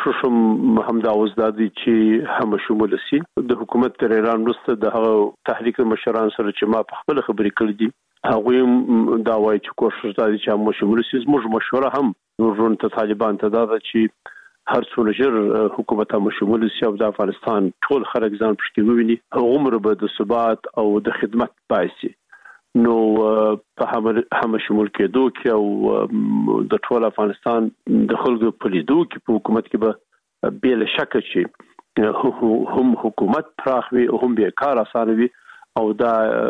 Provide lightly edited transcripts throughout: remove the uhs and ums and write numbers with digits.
کوشش هم دا اوس د دې چې هم شمول شي د حکومت تر اعلان وروسته د تحریک مشران سره چې ما په خپل خبرې کړې دي هغه دا وایي چې کوشش دا چې هم شمول شي زموږ مشوره هم نورون ته طالبان ته دا چې هر څو نجر حکومت هم شمول شي او د افغانستان ټول خلک ځان پښتي وویني عمر به د ثبات او د خدمت پایسي نو په هم شمول کېدو کې او د ټول افغانستان د خلکو په لیدو کې په حکومت کې به بل شک چې هم حکومت پراخ وي او هم بیکار اسانه وي او دا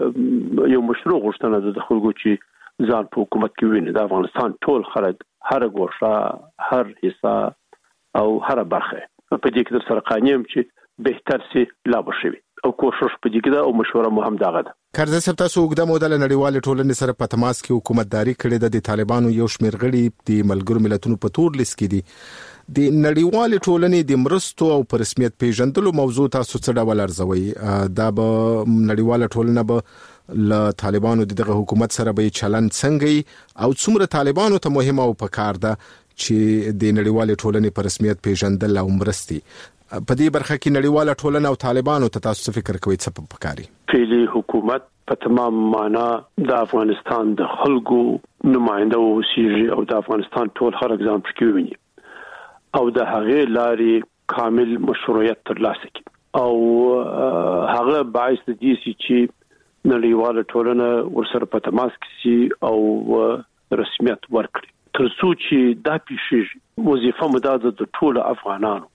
یو مشروع غوښتنه ده د خلکو چې ځان په حکومت کې ویني د افغانستان ټول خلک هر ګوشه هر حصہ او هر برخه په دې کې سره قانیم چې بهتر سي لا بشوي او کوشش په دې کې او مشوره مهم دغه ده کرزی صاحب تاسو وګړه مودل نړیوال ټولنې سره په تماس کې حکومتداري کړې ده د طالبانو یو شمېر غړي د ملګرو ملتونو په تور لیست کې دي د نړیوال ټولنې د مرستو او په رسمیت پیژندلو موضوع تاسو څه ډول ارزوي دا به نړیوال ټولنه به له طالبانو دغه حکومت سره به چلند څنګه او څومره طالبانو ته مهمه او پکار ده چې د نړیوال ټولنې په رسمیت پیژندل او مرستي په دې برخه کې نړیواله ټولنه او طالبانو ته تاسو فکر کوئ څه پکاري فعلی حکومت په تمام معنا د افغانستان د خلکو نماینده اوسېږي او د افغانستان ټول خلک ځان پکې ویني او د هغه لاري کامل مشروعیت ترلاسه کړي او هغه باعث دي چې نړیواله ټولنه ورسره په تماس کې سي او رسمیت ورکړي ترڅو چې دا پیښیږي وظیفه مداده د ټول افغانانو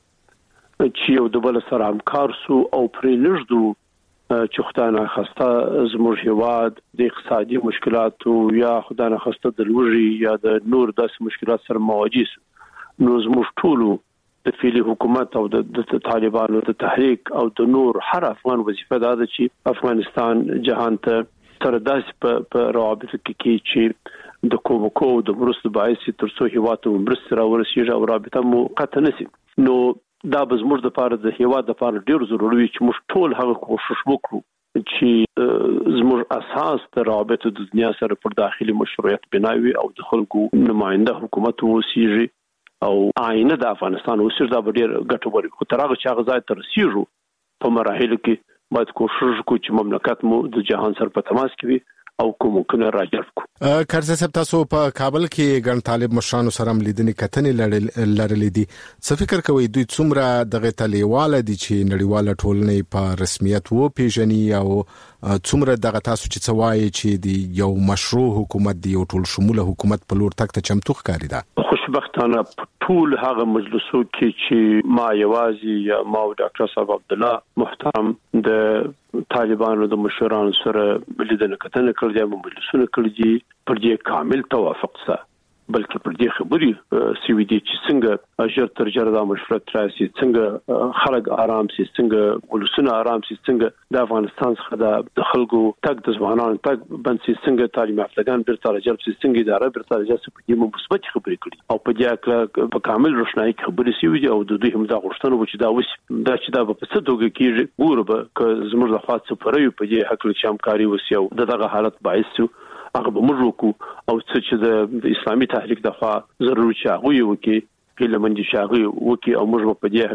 چې یو د بل سره همکار سو او پرې لږدو چې خدانه خسته زموږ هیواد د اقتصادي مشکلاتو یا خدانه خسته د لوږې یا د نور داسې مشکلات سره مواجه سو نو زموږ ټول د فعلی حکومت او د طالبانو د تحریک او د نور هر افغان وظیفه ده چې افغانستان جهان ته تر داسې په روابط کې چې د کومکو د مرستو باعث ترڅو هیواد ته مرسته راورسیږي او رابطه مو قطع نشي نو دا به زموږ د پاره د هیواد د پاره ډیر ضروري وي چې موږ ټول هغه کوشش وکړو چې زموږ اساس د رابطه د دنیا سره پر داخلي مشروعیت بناوي او د خلکو نماینده حکومت وسیږي او آینه د افغانستان وسیږي دا ډیر ګټور وي خو تر هغه چې هغه ځای ته رسیږو په مراحلو کې باید کوشش وکړو چې مملکت مو د جهان سره په تماس کې وي او کومکونه راجلب کو کرزی صاحب تاسو په کابل کې ګڼ طالب مشرانو سره لیدنې کتنې لرلې دي څه فکر کوئ دوی څومره دغه تلیواله دي چې نړیواله ټولنه په رسمیت و پیژني او څومره دغه تاسو چې څوایي چې دی یو مشروع حکومت دی او ټول شموله حکومت په لور تک ته چمتو ښکاري ده خوشبختانه ټول هغه مجلسو کې چې ما یوازې یا ما او ډاکټر صاحب عبد الله محترم د طالبانو د مشرانو سره لیدنه کتنه کړې دي مجلسونه کړې دي پر دې کامل توافق سره بلکې پر دې خبرې سوي دي چې څنګه اجر تر جره د مشورت راسي څنګه خلک آرام سي څنګه ولسونه آرام سي څنګه د افغانستان څخه د خلکو تک د ځوانانو تک بنسي څنګه تعلیم یافتگان بیرته راجلب سي څنګه اداره بیرته راجلب سي په دې مثبت خبرې کړي او په دې په کامل روښنايي خبرې سوي دي او د دوی هم دا غوښتنه و چې دا وس دا چې دا په څه توګه کېږي ګوره به زموږ د خاص سفرې په دې حق له شامکاری وسی او دغه حالت باعث هغه به موږ وکړو او چې د اسلامي تحریک د خوا ضروري شاغوي وکي کله منځ شاغوي وکي او موږ په دې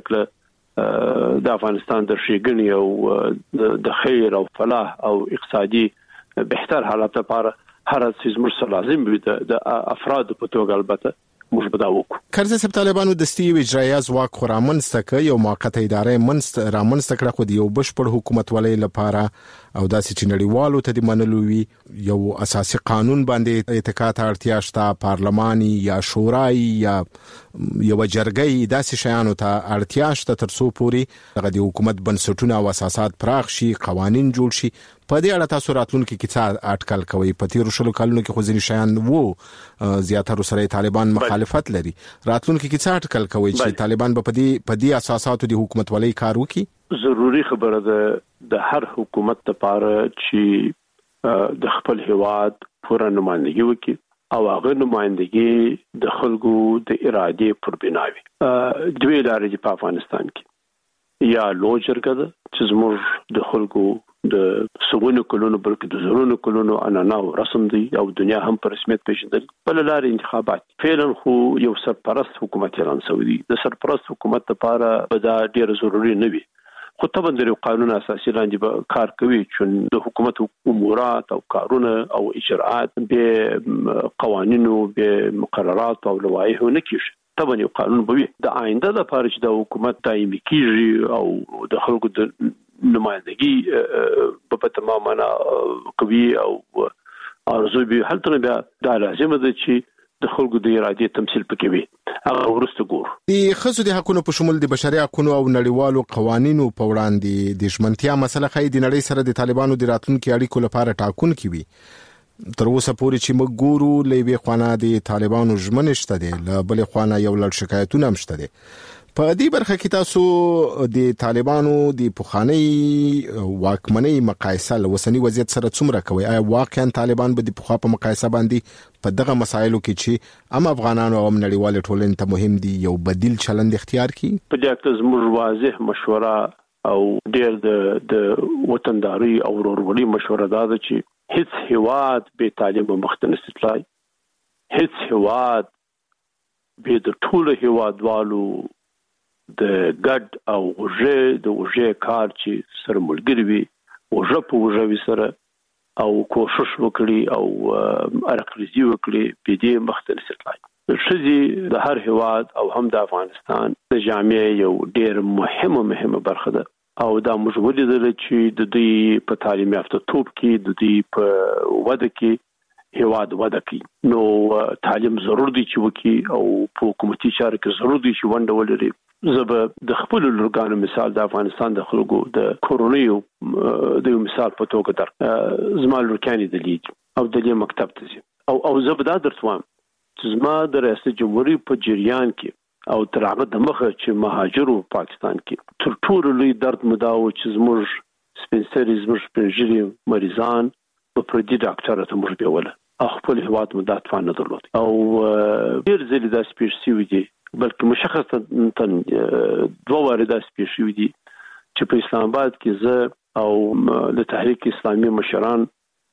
حق د افغانستان د شيګنی او د خیر او فلاح او اقتصادي بهتر حالت لپاره هر څه موږ لازم وي د افراد په توګه البته موږ به دا وکړو کرزی صاحب طالبانو دستي اجرایي ځواک خو رامنځته کوي یو موقته اداره رامنځته کړه خو د یو بشپړ حکومت ولې لپاره او داسې چې نړیوالو ته د منلو وي یو اساسي قانون باندې اتکا ته اړتیا شته پارلماني یا شورای یا یو جرګې داسې شیانو ته اړتیا شته ترڅو پوري د حکومت بنسټونه او اساسات پراخ شي قوانين جوړ شي په دې اړه تاسو راتلونکي کې څه اټکل کوي په تیر شلو کلونو کې خو ځینې شیان وو زیاتره سره طالبان مخالفت لري راتلونکي کې څه اټکل کوي چې طالبان په دې اساساتو د حکومت ولې کار وکړي ضروری خبره ده د هر حکومت لپاره چې د خپل هیواد پوره نمائندګي وکړي او هغه نمائندګي د خلکو د ارادې پر بناوي دوی لارې په افغانستان کې یا لو جرګه ده چې زموږ د خلکو د سوونو کلونو بلکې د زرونو کلونو عنعنه رسم دی او دنیا هم په رسمیت پیژندل بل لار انتخابات فعلا خو یو سرپرست حکومت اعلان شوی دی د سرپرست حکومت لپاره دا ډیر ضروری نه وي خو طبعا د قانون اساسي لاندې به کار کوي چې د حکومت امورات او کارونه او اجراءات به قوانینو به مقررات او لوایح نه کیږي طبعا یو قانون به وي د آینده لپاره چې د حکومت دایمي کیږي او د خلکو د نمائندګي په تمام معنا کوي او ارزو به هلته بیا د لازمه ده چې د خلکو د ارادې تمثيل پکې وي هغه ورسته ګور د خصوصي حقوقو په شمول د بشري حقوقو او نړیوالو قوانینو په وړاندې د ژمنتیا مسله خې د نړۍ سره د طالبانو د راتلونکو اړیکو لپاره ټاکونکي وي تر اوسه پورې چې موږ ګورو لوي خوانه د طالبانو ژمنه شته دي له بل خوانه یو لړ شکایتونه هم شته دي په دې برخه کې تاسو د طالبانو د پخوانی واکمنۍ مقایسه له وسنی وضعیت سره څومره کوي آیا واقعا طالبان به د پخوا په مقایسه باندې په دغه مسایلو کې چې افغانانو او نړیوال ټولنې ته مهم دي یو بدیل چلند اختیار کړي په دې کې زموږ واضح مشوره او ډېر د وطنداري او ورورولي مشوره ده چې هیڅ هیواد به تعلیم مختلف تلای هیڅ هیواد به د ټول هیوادوالو د ګډ او وجه کار چې سره ملګری وي وجه په وجه وي سره او کوشش وکړي او ارقلزي وکړي په دې مختلف تلای شذي د هر هیواد او هم د افغانستان د جامعه یو ډېر مهمه برخه ده او دا موږ ولیدل چې د دې په تعلیم یافته توپ کې د دې په وده کې هیواد وده کوي نو تعلیم ضرور دی چې وکي او په حکومتي چارو کې ضرور دی چې ونډه ولري زبر د خپل لورګانو مثال د افغانستان د خلکو د کورونیو د مثال په توګه در زما لورکاني د لیج او د دې مکتب ته او زبدا درتوام چې زما د ریاست جمهوریت په جریان کې او ترغه د مخه چې مهاجرو پاکستان کې تر ټولو لوی درد مداو چې زموږ سپینسري زموږ پنځري مریضان په پردي ډاکټر ته مور بیوله خپل هواد مدات فان نه درلود او ډیر ځلې د سپیشي دي بلکې مشخصا دوه وارده سپیشي دي چې په اسلام آباد کې زه او د تحریک اسلامي مشران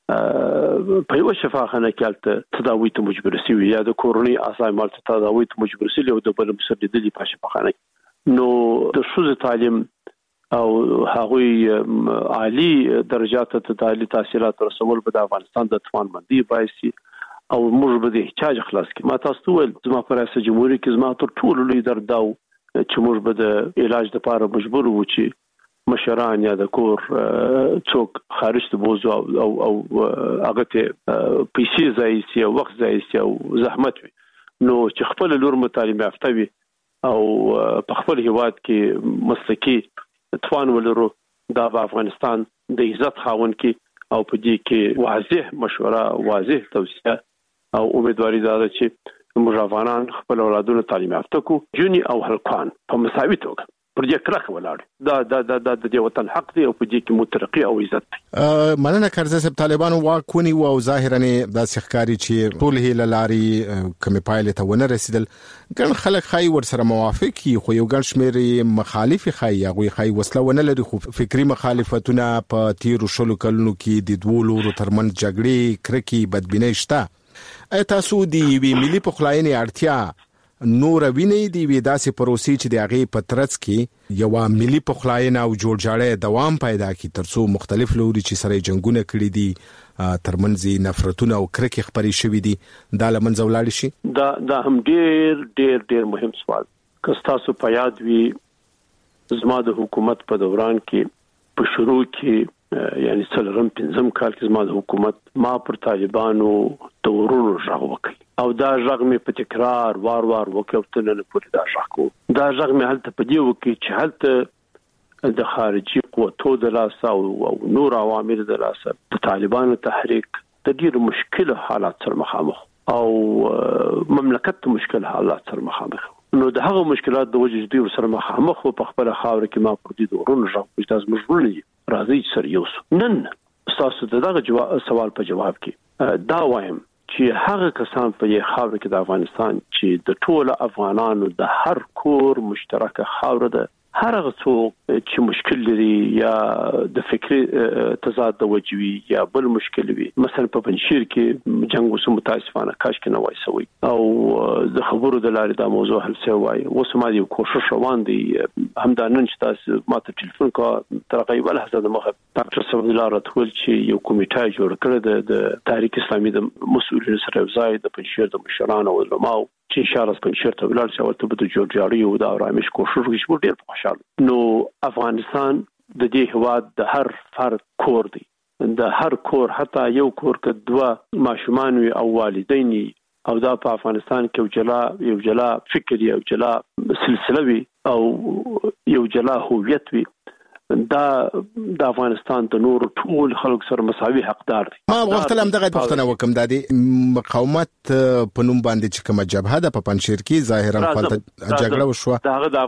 په یو شفاخانه کې تداوی ته مجبور شي یا د کورونی اعصاب مال تداوی ته مجبور شي او د بل مسددلي په شفاخانه نو د شوز تعلیم او هغوی عالی درجات ته تعالی تحصیلات رسول په افغانستان د توان مندي بایسي او موږ به د احتیاج خلاص کی ما تاسو ول زما پر ریاست جمهوریت کې زما تر ټولو لوی درد داو چې موږ به د علاج لپاره مجبور وو چې مشران یا د کور څوک خارج ته بوزو او هغه ته پیسې ځایسي او وخت ځایسي او زحمت وي نو چې خپل لور مطالبه یافته وي او په خپل هیواد کې مسلکي توان ولرو دا په افغانستان د عزت خاون کې او په دې کې واضح مشوره واضح توصيه او امیدواري دا ده چې موږ افغانان خپل اولادونو تعلیم یافته کو جونی او هلکان په مساوي توګه پر دې کړه ولاړ دا د وطن حق دی او په دې کې مترقي او عزت دی مننه کرزه سب طالبانو واکونی او ظاهرا د سخکاری چې ټول هله لاري کوم پایله ته ونه رسیدل ګڼ خلک خای ور سره موافقي خو یو ګڼ شمیر مخالف خای هغه خای وسله ونه لري خو فکری مخالفتونه په تیر شلو کلونو کې د دوه لورو ترمن جګړې کرکی بدبینۍ شته تاسو دی وی ملي پخلاینې اړتیا نور ویني دی ویداسي پروسې چې د هغه پترڅ کې یو ملي پخلاینه او جوړجاړی دوام پیدا کی ترڅو مختلف لوري چې سره جنگونه کړي دي ترمنځ نفرتونه او کرکې خبري شوې دي دا لمنځه ولاړ شي دا هم ډېر مهم سوال که تاسو په یاد وي زما د حکومت په دوران کې په شروع کې یعنی څلورم پنځم کال کې زما د حکومت ما پر طالبانو تورونو ژغ وکړ او دا ژغ مې په تکرار وار وکړ نه پورې دا ژغ کو دا ژغ مې هلته په دی وکړ چې هلته د خارجي قوتو د لاسه او نور عوامل د لاسه د طالبانو تحریک د ډېر مشکل حالات سره مخامخ او مملکت مشکل حالات سره مخامخ نو د هغه مشکلات د وجې دوی سره مخامخ په خپل خاور کې ما پر دې دورونو ژغ چې تاسو مجبور راځي سره یو نن تاسو دغه سوال په جواب کې دا وایم چې هغه کسان په یې خاور کې د افغانستان چې د ټول افغانانو د هر کور مشترکه خاور ده هر هغه څوک چې مشکل لري یا د فکری تضاد د وجوي یا بل مشکل وي، مثلا په پنځیر کې جنگ وسو متاسفانه کاش کې نه وای سوی او د خبرو د لارې دا موضوع حل شوی وای. اوس ما یو کوشش روان دي همدانن چې تاسو ماته ټلیفون کا ترقیبا حسد مخه ډاکټر صاحب لاره ټول چې یو کمیټه جوړ کړ د تاریخ اسلامي د مسؤلین سره ځای د پنځیر د مشرانو او علماو چې اشاره پنځیر ته ولاړ شو ته به جوړجاړي او د آرامش کوشش وکړي ډیر خوشاله. نو افغانستان د دې هواد د هر فرد کور دی، د هر کور حتی یو کور کې دوه ماشومان او والدین او دا په افغانستان کې یو جلا فکر یو جلا سلسله وي او یو جلا هویت وي، دا د افغانستان د نور ټول خلک سره مساوي حقدار دي. ما غوښتل هم دغه پوښتنه وکم د مقاومت په نوم باندې چې کومه جبهه د پنځیر کې ظاهرا خپل جګړه وشو، دغه د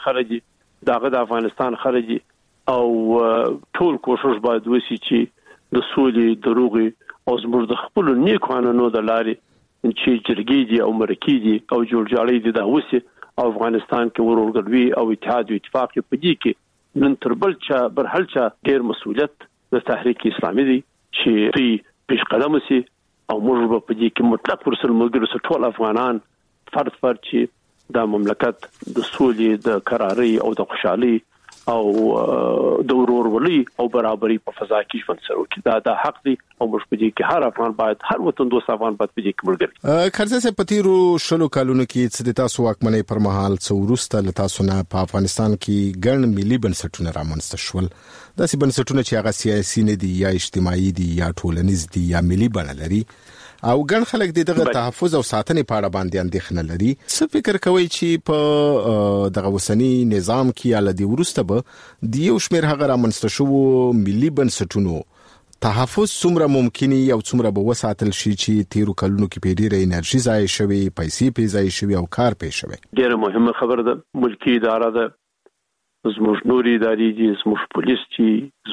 افغانستان خارجي او ټول کوشش باید وشي چې د سولې دروغي او زموږ د خپل نیک قانونو د لارې چې جرګې دي او مرکې دي او جوړجاړي دي دا وشي او افغانستان کې ورورګلوي او اتحاد او اتفاق په دې کې نن تر بل چا برحل چا ډیر مسؤلیت د تحریک اسلامي دی چې پیش قدم سي او موږ په دې کې مطلق ورسره موږ ټول افغانان فرد چې د مملکت د سولې د قراري او د خوشحالي او د ورورولۍ او برابرۍ په فضا کې ژوند سره وکړي. دا حق دی او موږ په دې کې هر افغان باید هر وطن دوست افغان باید په دې کې ملګری. خرڅه سه پتیرو شلو کالونو کې چې د تاسو واکمنۍ پر مهال څورسته له تاسو نه په افغانستان کې ګڼ ملي بنسټونه رامنځته شول. داسې بنسټونه چې هغه سیاسي نه دي یا اجتماعي دي یا ټولنیز دي یا ملي بڼه لري او ګڼ خلک دغه تحفظ او ساتنې په اړه باندې اندېښنه لري. څه فکر کوي چې په دغه وسنی نظام کې یا لدی ورسته به د یو شمېر هغه رامنځته شو ملي بنسټونو تحفظ څومره ممکني او څومره به وساتل شي چې تیرو کلونو کې په ډیره انرژي ضایع شوی، پیسې په ضایع شوی او کار پې شوی؟ ډیره مهمه خبره ده. ملکی اداره ده، زموږ نوري ادارې دي، زموږ پولیس دي،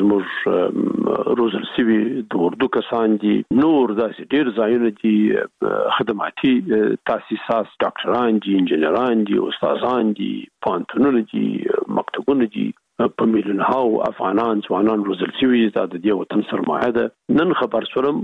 زموږ روزل سوي د اردو کسان دي، نور داسې ډیر ځایونه دي، خدماتي تاسیسات، ډاکټران دي، انجنیران دي، استادان دي، پوهنتونونه دي، مکتبونه دي، په میلیونونو افغانان ځوانان روزل شوي د دې وطن سرمایه ده. نن خبر شوم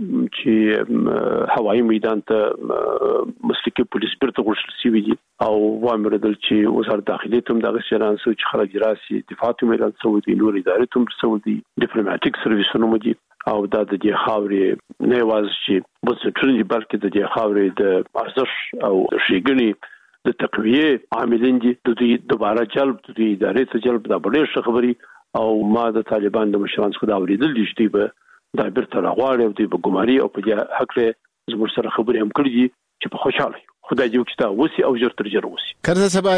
چې هوایي میدان ته مسلکي پولیس بیرته غوښتل شوي دي او وامردل چې وزارت داخلي ته دغه شران سو چې خلک راسي دفاع ته میدان سعودي نور ادارې ته سعودي ډیپلوماټیک سرویسونه مو دي او د دې خاورې نه واز چې بسټري بلکې د دې خاورې د ارزښت او شیګنی د تقویه عاملین دي د دې دوباره جلب د دې ادارې ته جلب د بډې خبري او ما د طالبان د مشرانو څخه دا اوریدل دي چې به د بیرته راغواړي او د ګماري او په دې حق له زموږ سره خبرې هم کړې دي چې په خوشاله خدای دې وکړي تا وسی او ژر تر ژر وسی. کرزه سبا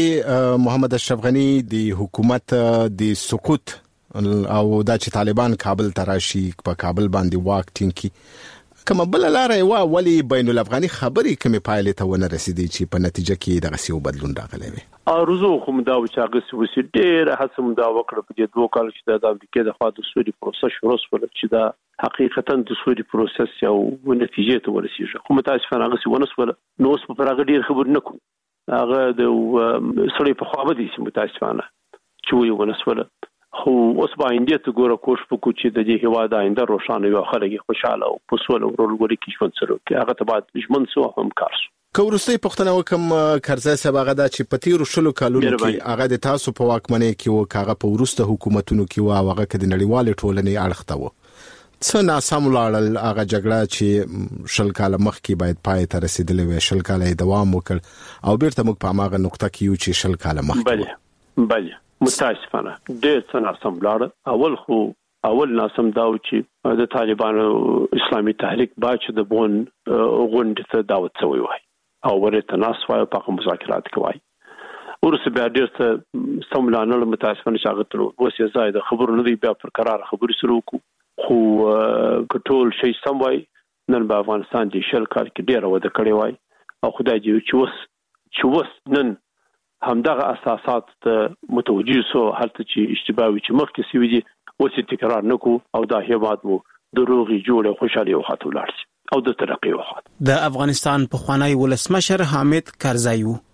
د محمد اشرف غنی د حکومت د سقوط او دا چې طالبان کابل تراشي په کابل باندې واک ټینګي کومه بل لارې ولی بین الافغاني خبرې کومه پایلې ته ونه رسیدي چې په نتیجه کې دغه سیو بدلون راغلی وي؟ ارزو خو مدا و چې هغه وسی ډېر هڅه مدا وکړه په دې دوه کال چې د امریکا د خوا د سوري پروسس شروع شول چې دا حقیقتا د سوري پروسس یو نتیجه ته ورسیږي. خو متاسفانه هغه سی ونسول نو اوس په هغه ډېر خبر نه کوم. هغه د سړی په خوا بدی متاسفانه چې وی ونسول خو اوس باندې ته ګوره کوښښ وکړو چې د دې هوا د آینده روښانه وي، خلک خوشاله او په سوله ورولګوري کې ژوند سره کې هغه ته بعد ژوند سو هم کار سو. کورستي پښتنه وکم کرزه سبا دا چې پتیرو شلو کالونو کې هغه د تاسو په واکمنۍ کې و کاغه په ورسته حکومتونو کې و هغه کې د نړیوال ټولنې اړخته و څه ناسم لاړل هغه جګړه چې شل کال مخکې باید پای ته رسیدلې وي، شل کال دوام وکړ او بیرته موږ په هغه نقطه کې یو چې شل کال مخکې بله متاسفانه ډېر څه ناسم لاړ. اول ناسم دا و چې د طالبانو اسلامي تحریک باج د بون غونډې ته دعوت شوی وای او ورته ناس وای په مذاکرات کوي ورسره بیا ډېر څه سملانه متاسفانه شاغت وسه زائد خبرونه دی بیا پر قرار خبرې سره وکړو خو کټول شي سم وای نن په افغانستان کې شل کال کې ډېر وده کړی وای او خدای دې چې وس نن همدغه اساسات متوجه سو حالت چې اشتباهي چې مخکې سوي دي اوس تکرار نکو او دا هیواد مو دروغي جوړه خوشالي او خاطر او د ترقی وخت. د افغانستان په خوانی ولسمشر حامد کرزی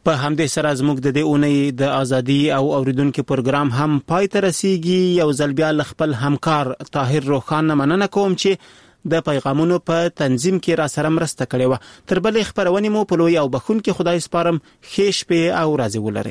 په همدې سره زموږ د دې اونۍ د ازادي او اوریدونکو پروګرام هم پای ته رسیږي. یو ځل بیا خپل همکار طاهر روخان مننه کوم چې د پیغامونو په تنظیم کې را سره مرسته کړې و. تر بلې خبرونه مو په لوی او بخون کې خدای سپارم. ښه شپه او ورځ ولرئ.